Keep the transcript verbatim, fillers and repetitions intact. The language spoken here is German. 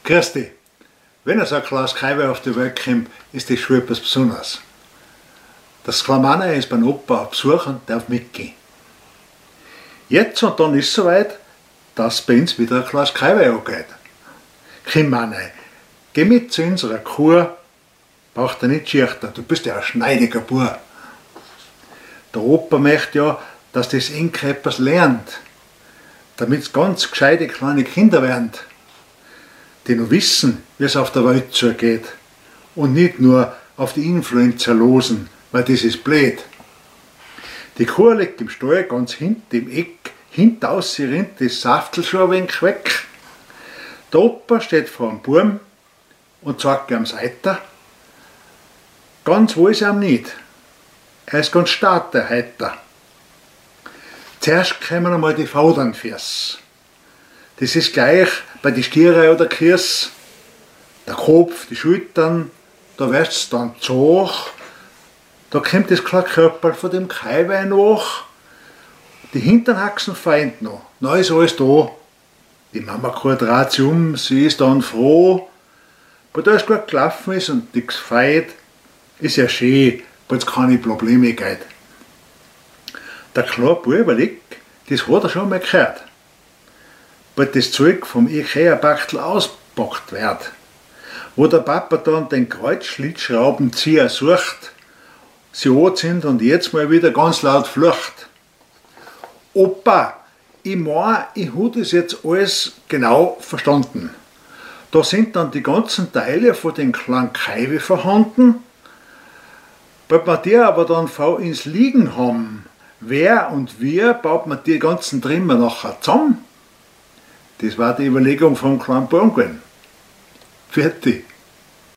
Grüß dich. Wenn so ein kleines Kaiwe auf die Welt kommt, ist das schon etwas Besonderes. Das Kleine ist beim Opa auf Besuch und darf mitgehen. Jetzt und dann ist es soweit, dass bei uns wieder ein kleines Kaiwe angeht. Komm Manne, geh mit zu unserer Kur, braucht er nicht schüchtern, du bist ja ein schneidiger Bub. Der Opa möchte ja, dass das Enkel etwas lernt, damit es ganz gescheite kleine Kinder werden, die noch wissen, wie es auf der Welt zugeht und nicht nur auf die Influencer losen, weil das ist blöd. Die Kuh liegt im Stall ganz hinten im Eck, hintaus sie rinnt das Saftel schon ein wenig weg. Der Opa steht vor dem Burm und sagt ihm Seiter. Ganz wohl ist er ihm nicht. Er ist ganz stark, der Heiter. Zuerst kommen einmal die Faudernfüße. Das ist gleich bei den Stiere oder Kirs. Der Kopf, die Schultern, da wird es dann zog. Da kommt das kleine Körper von dem Kaiwe nach. Die Hinternhaxen feint noch. Na ist alles da. Die Mama dreht sich um, sie ist dann froh. Aber da es gut gelaufen ist und nichts feit, ist ja schön, weil es keine Probleme gibt. Der kleine Bub überlegt, das hat er schon mal gehört. Weil das Zeug vom Ikea-Bachtel auspackt wird. Wo der Papa dann den Kreuzschlitzschraubenzieher sucht, sie anzieht und jetzt mal wieder ganz laut flucht. Opa, ich meine, ich habe das jetzt alles genau verstanden. Da sind dann die ganzen Teile von den kleinen Kaiwe vorhanden. Weil wir die aber dann voll ins Liegen haben, wer und wie baut man die ganzen Trimmer nachher zusammen? Das war die Überlegung vom kleinen Burm gewesen. Fertig.